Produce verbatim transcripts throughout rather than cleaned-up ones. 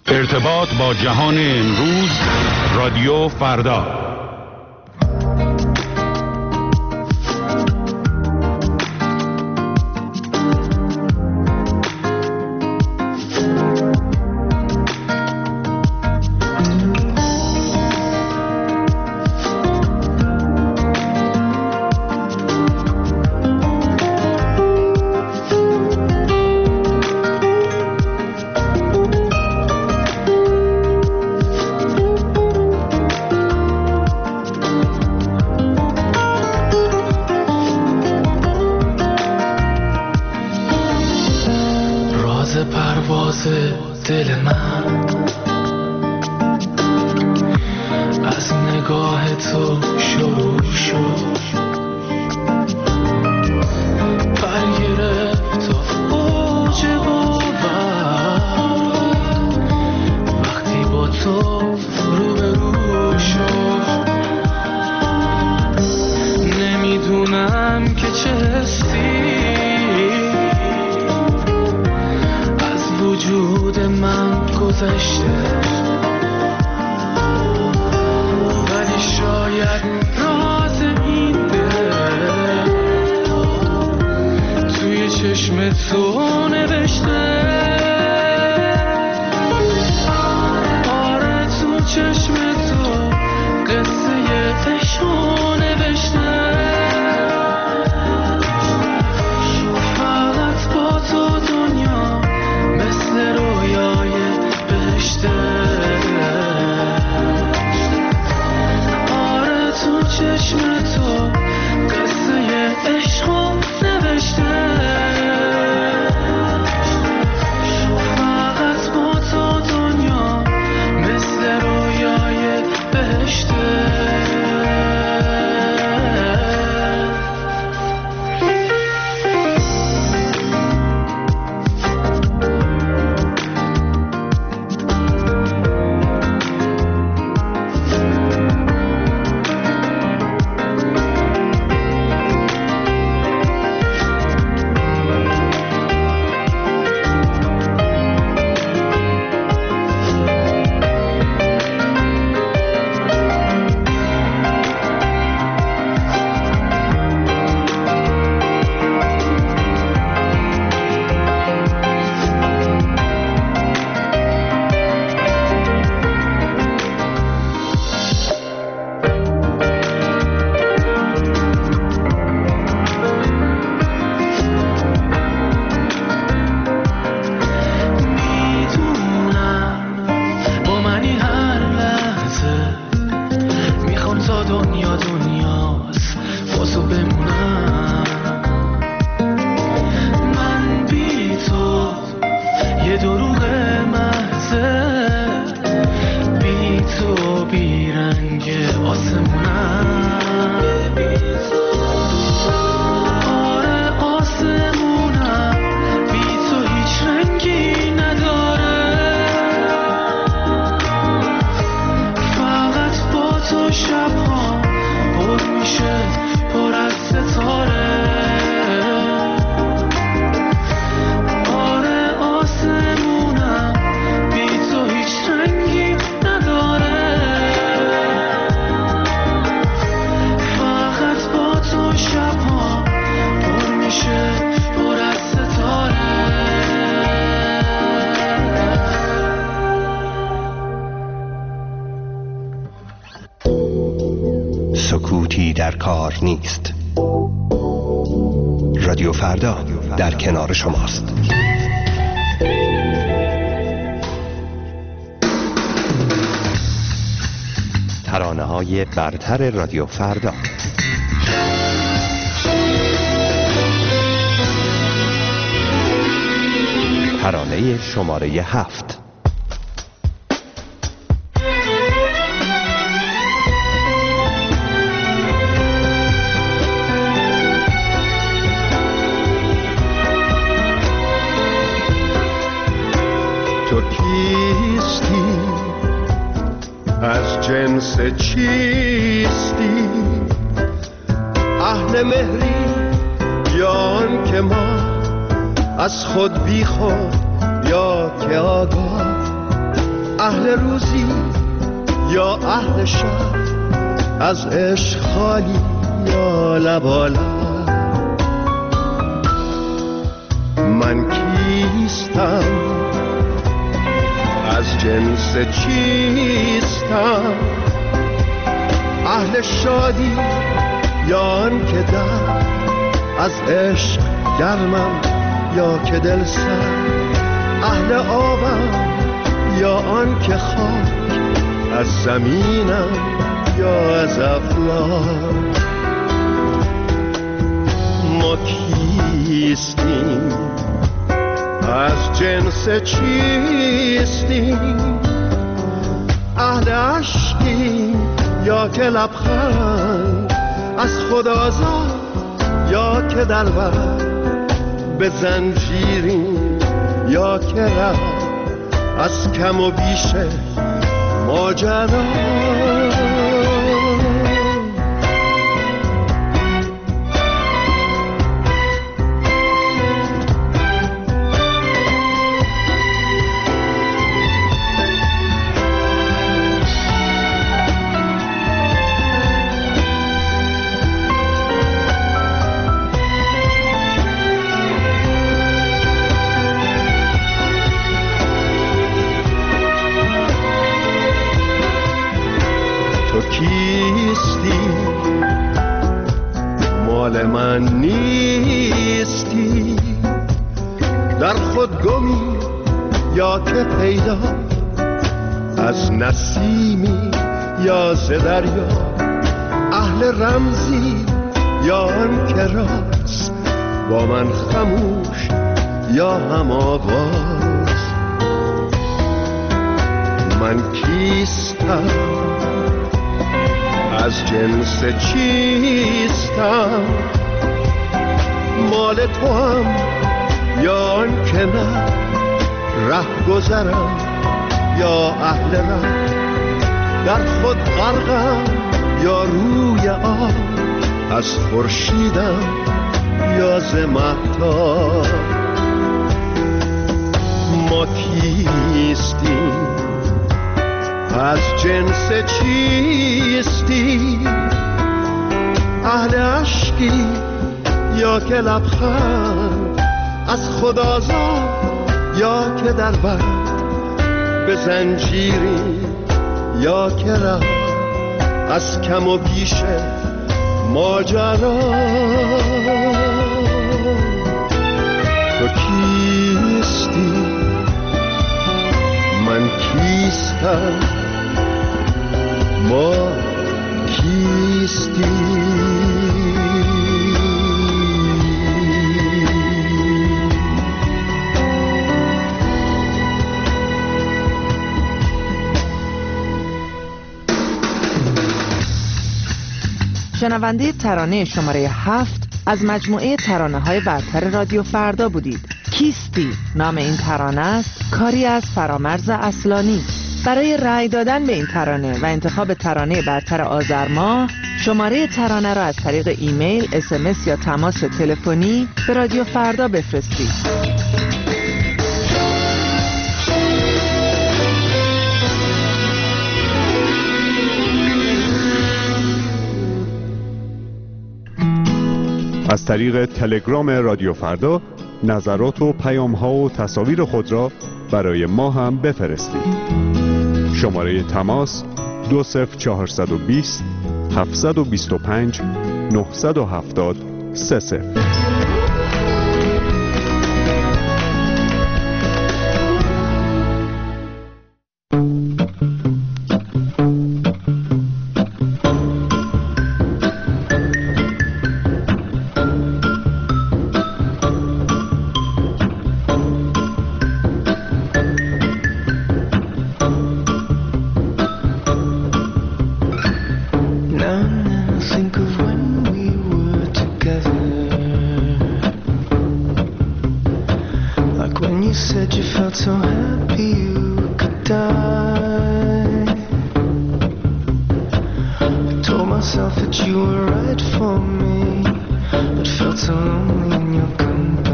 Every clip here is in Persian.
ارتباط با جهان امروز، رادیو فردا. سکوتی در کار نیست. رادیو فردا در کنار شماست. ترانه‌های برتر رادیو فردا. ترانه شماره هفت. تو کیستی؟ از جنس چیستی؟ اهل مهری یا آن که ما از خود بی خود یا که آگاه؟ اهل روزی یا اهل شب، از عشق خالی یا لبالب. من کیستم، از جنس چیستم، اهل شادی یا آن که در از عشق گرمم یا که دل سر، اهل آبم یا آن که خاک از زمینم یا از افلاک. ما کیستیم، از جنس چیستیم، اهل عشقیم یا که لبخند از خدازاد یا که در بر به زنجیریم یا که رفت از کم و بیش ماجرا. کیستی مال من نیستی، در خود گمی یا که پیدا، از نسیمی یا ز دریا، اهل رمزی یا آن که راست، با من خموش یا هم آواز. من کیستم، از جنس چیستم، مال تو هم یا آن که نه، ره گذرم یا اهل ره، در خود غرقم یا روی آب، از خورشیدم یا ز مهتاب. ما کیستیم، از جنس چیستی، اهل عشقی یا که لبخند از خدازاد یا که در بر به زنجیری یا که ره از کم و بیش ماجرا. تو کیستی، من کیستم، ما کیستی. شنونده ترانه شماره هفت از مجموعه ترانه های برتر رادیو فردا بودید. کیستی نام این ترانه است، کاری از فرامرز اصلانی. برای رأی دادن به این ترانه و انتخاب ترانه برتر آذر ماه، شماره ترانه را از طریق ایمیل، اس ام اس یا تماس تلفنی به رادیو فردا بفرستید. از طریق تلگرام رادیو فردا نظرات و پیام‌ها و تصاویر خود را برای ما هم بفرستید. شماره تماس دو صفر چهارصد و بیست هفتصد و بیست و پنج نهصد و هفتاد سه صفر.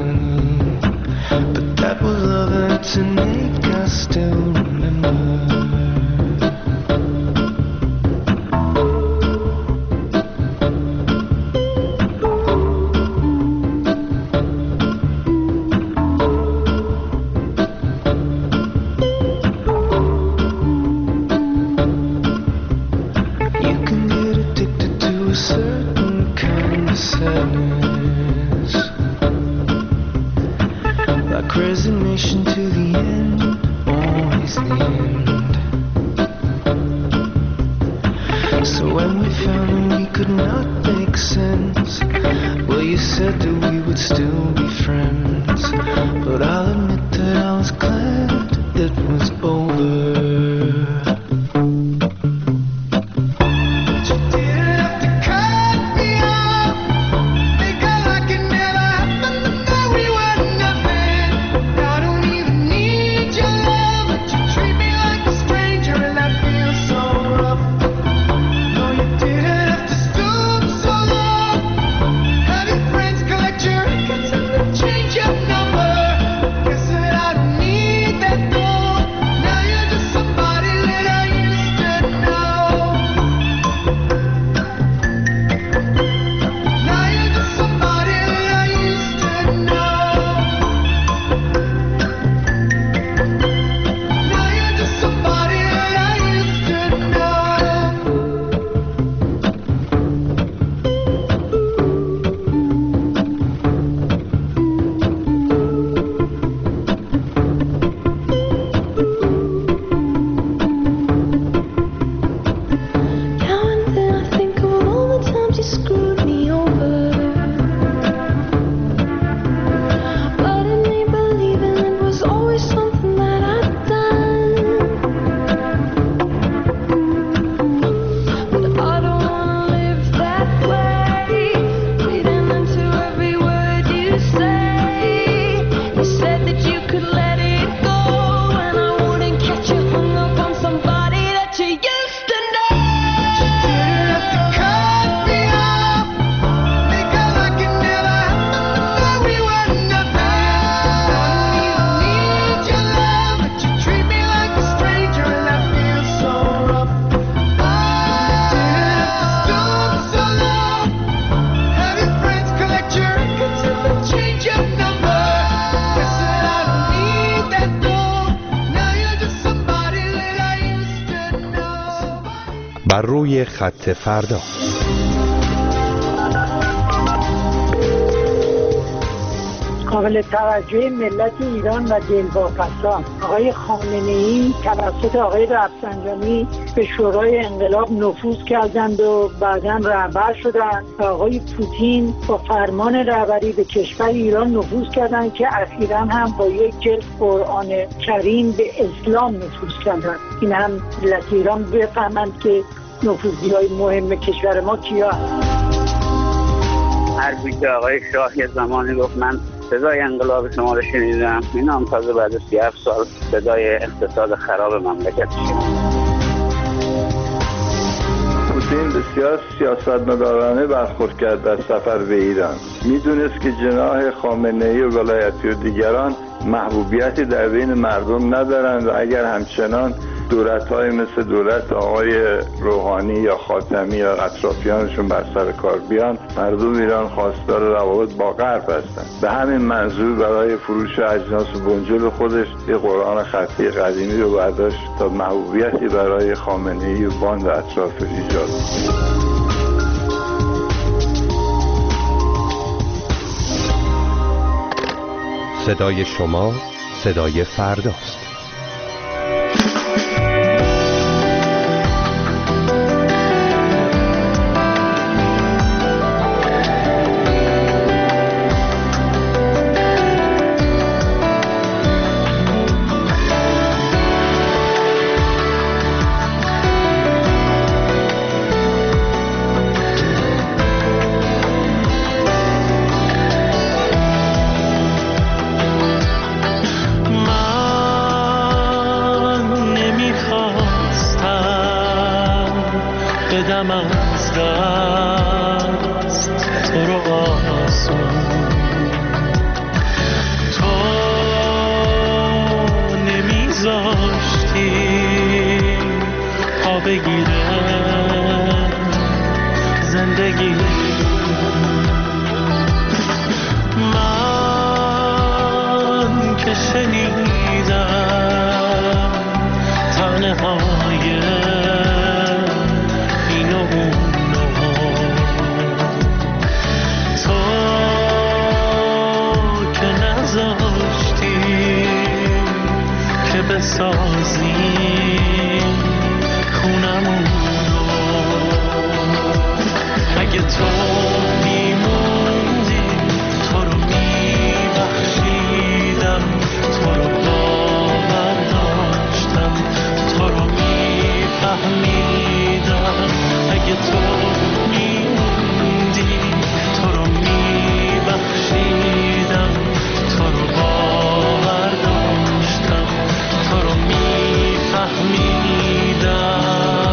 To make us still remember. when we found we could not make sense. Well, you said that we would still be friends, but I'll admit that I was glad it was over. بر روی خط فردا. قابل توجه ملت ایران و دلواپسان آقای خامنه‌ای توسط آقای رفسنجانی به شورای انقلاب نفوذ کردند و بعداً رهبر شدند و آقای پوتین با فرمان رهبری به کشور ایران نفوذ کردند که اخیراً هم با یک جلد قرآن کریم به اسلام نفوذ کردند. این هم ملت ایران بفهمند که نفوذی‌های مهم کشور ما کیا هستند. هر بیت آقای شاه یه زمانی گفت من صدای انقلاب شما رو شنیدم، این هم تازه بعد از سی و هفت سال صدای اقتصاد خراب مملکت شد. پوتین بسیار سیاستمدارانه برخورد کرد در سفر به ایران. میدونست که جناح خامنه‌ای و ولایتی و دیگران محبوبیتی در بین مردم ندارند و اگر همچنان دولت‌های مثل دولت آقای روحانی یا خاتمی یا اطرافیانشون بر سر کار بیان، مردم ایران خواستار روابط با غرب هستند. به همین منظور برای فروش اجناس بنجل خودش یه قرآن خطی قدیمی رو برداشت تا محبوبیتی برای خامنه‌ای و باند اطرافش ایجاد کنه. صدای شما صدای فرداست. بسازیم خونمون رو اگه تو میموندی تو رو میبخشیدم، تو رو باور داشتم، تو رو میفهمیدم. اگه تو میموندی تو رو میبخشیدم، تو رو باور داشتم، تو رو میفهمیدم.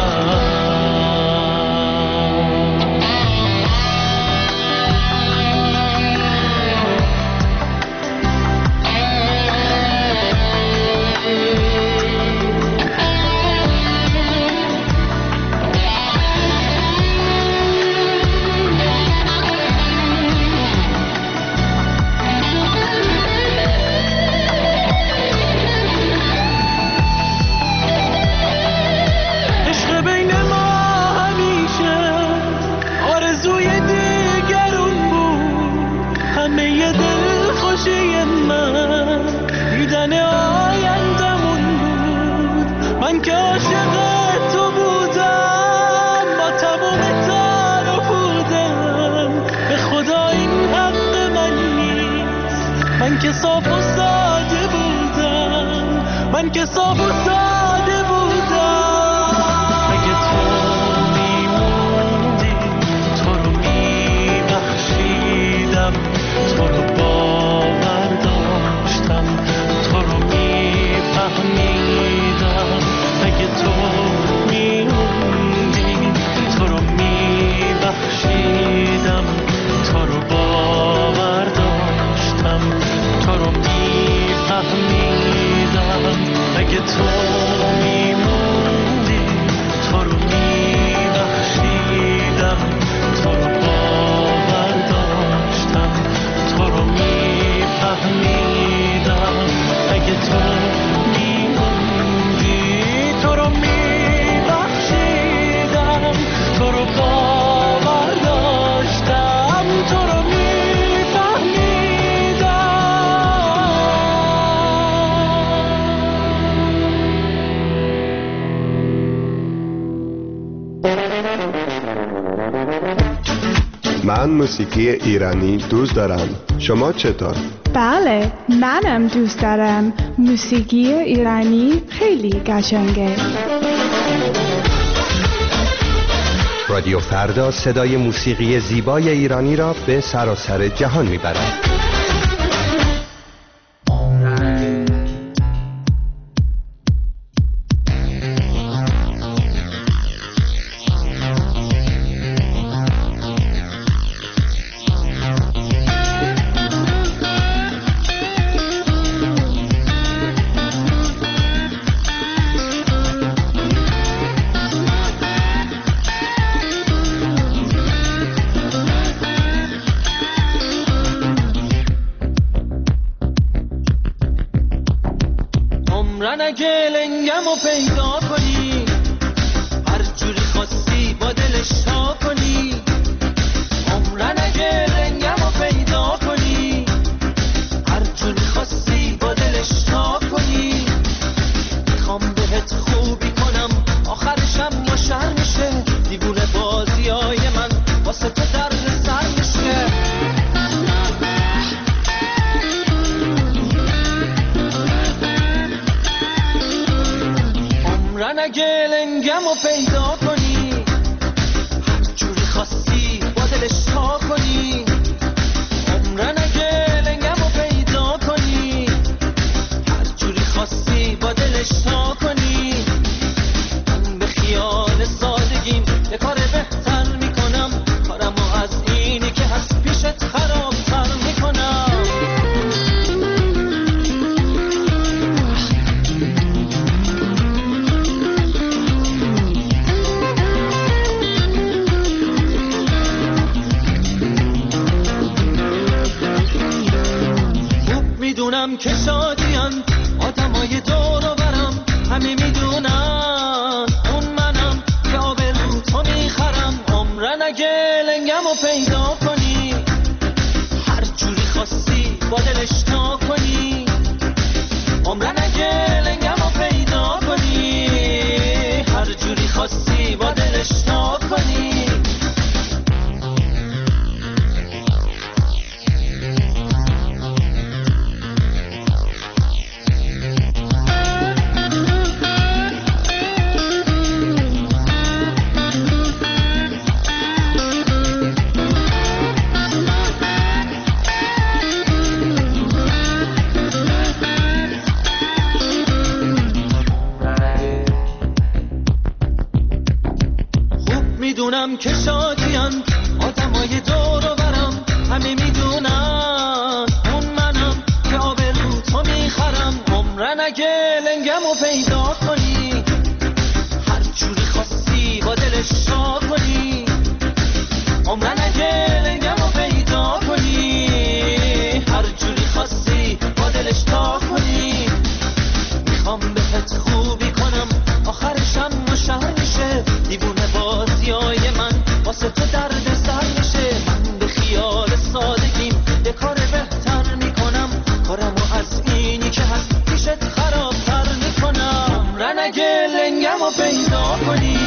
من که صاف و ساده بودم، من که صاف و ساده بودم. اگه تو میموندی تو رو میبخشیدم، تو رو باور داشتم، تو رو میفهمیدم. اگه تو میموندی تو رو میبخشیدم، تو رو باور داشتم، تو رو میفهمیدم. اگه تو میموندی تو رو میبخشیدم، تو رو باور داشتم، تو رو میفهمیدم. اگه تو میموندی تو رو میبخشیدم، تو رو باور داشتم، تو رو من موسیقی ایرانی دوست دارم. شما چطور؟ بله، منم دوست دارم. موسیقی ایرانی خیلی قشنگه. رادیو فردا صدای موسیقی زیبای ایرانی را به سراسر جهان میبرد. اگه لنگمو پیدا کنی، هر جوری خواستی با دلش تا کنی. عمرن اگه لنگمو پیدا کنی، هر جوری خواستی با دلش تا کنی. میخوام بهت خوبی کنم آخرشم مشر میشه، دیوونه بازیای من واسه تو درد سر میشه. عمرن اگه لنگمو پیدا کنی، هر جوری خواستی با دلش تا کنی. عمرن اگه لنگمو پیدا کنی، هر جوری خواستی با دلش تا کنی. من به خیال سادگیم یه کار بهتر میکنم، کارمو از اینی که هست پیشت خرابتر میکنم. میدونم که شادیم آدمای دور و برم، همه میدونن اون منم که آبرو تو میخرم. عمرن اگه لنگمو پیدا کنی، هر جوری خواستی با دلش تا کنی. عمرن اگه لنگمو پیدا کنی، هر جوری خواستی با دلش تا کنی. میدونم که شادیان آدمای دور و برم، همه میدونن اون منم که آبرو تو میخرم. عمرن اگه لنگمو پیدا کنی، هر جوری خواستی با دلش شاد کنی. عمرن اگه لنگمو پیدا کنی، هر جوری خواستی با دلش تا کنی. میخوام بهت خوبی کنم، آخرشم مشهر میشه. دیوونه بازیای من واسه تو درد سر میشه. من به خیال سادگیم یه کار بهتر میکنم، کارمو از اینی که هست پیشت خرابتر میکنم. عمرن اگه لنگمو پیدا کنی.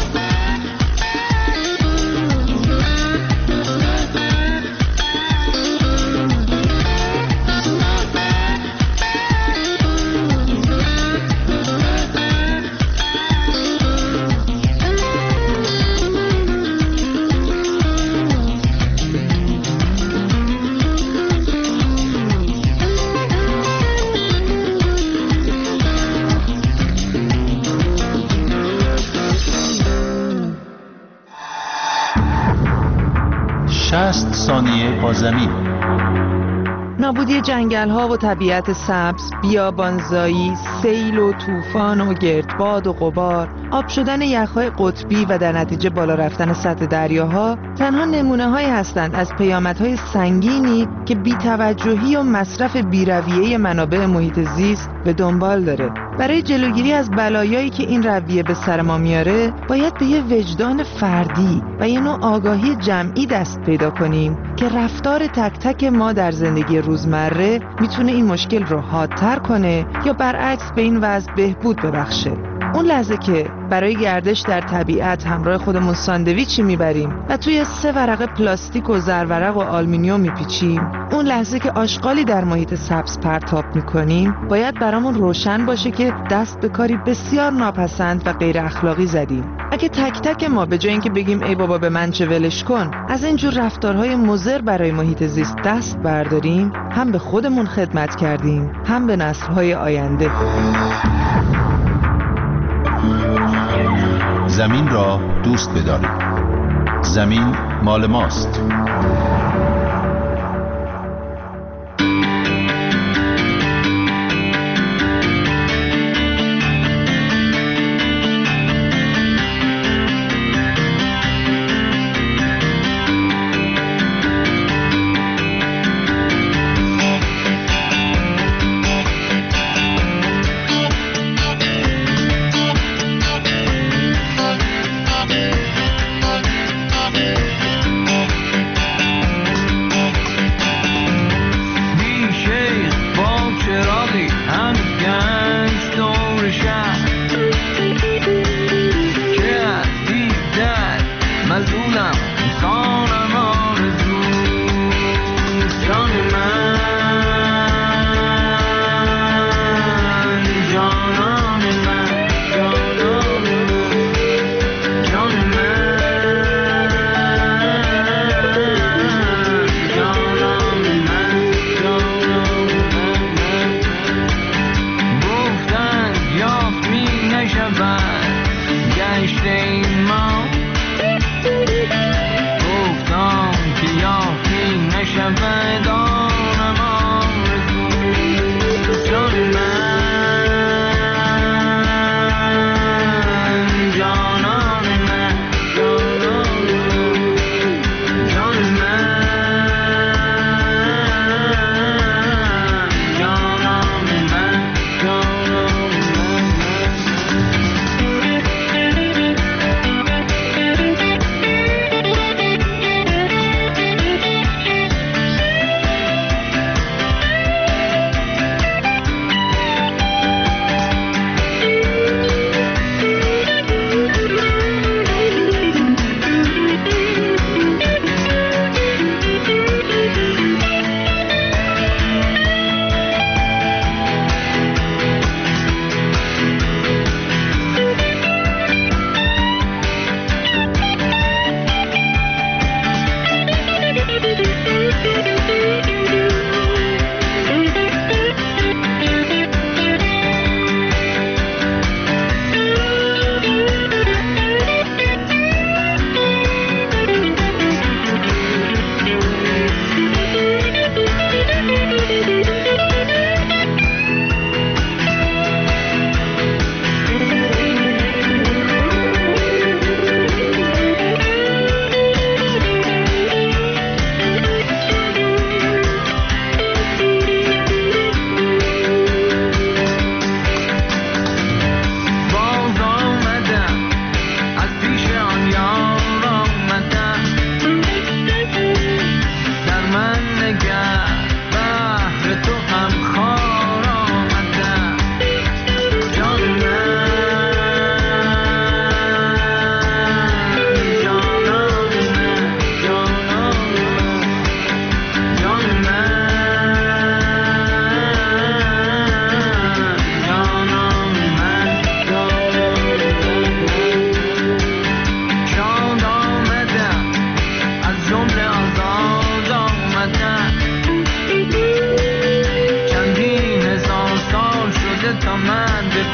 شصت ثانیه با زمین. نابودی جنگل‌ها و طبیعت سبز، بیابانزایی، سیل و طوفان و گردباد و غبار، آب شدن یخ‌های قطبی و در نتیجه بالا رفتن سطح دریاها تنها نمونه‌هایی هستند از پیامدهای سنگینی که بی‌توجهی و مصرف بی‌رویه منابع محیط زیست به دنبال داره. برای جلوگیری از بلایایی که این رویه به سر ما میاره، باید به یه وجدان فردی و یه نوع آگاهی جمعی دست پیدا کنیم که رفتار تک تک ما در زندگی روزمره میتونه این مشکل رو حادتر کنه یا برعکس به این وضع بهبود ببخشه. اون لحظه که برای گردش در طبیعت همراه خودمون ساندویچی میبریم و توی سه ورقه پلاستیک و زرورق و آلومینیوم میپیچیم، اون لحظه که آشغالی در محیط سبز پرتاب میکنیم، باید برامون روشن باشه که دست به کاری بسیار ناپسند و غیر اخلاقی زدیم. اگه تک تک ما به جای اینکه بگیم ای بابا به من چه ولش کن، از اینجور رفتارهای مضر برای محیط زیست دست برداریم، هم به خودمون خدمت کردیم، هم به نسل‌های آینده. زمین را دوست بدارید. زمین مال ماست.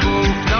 moved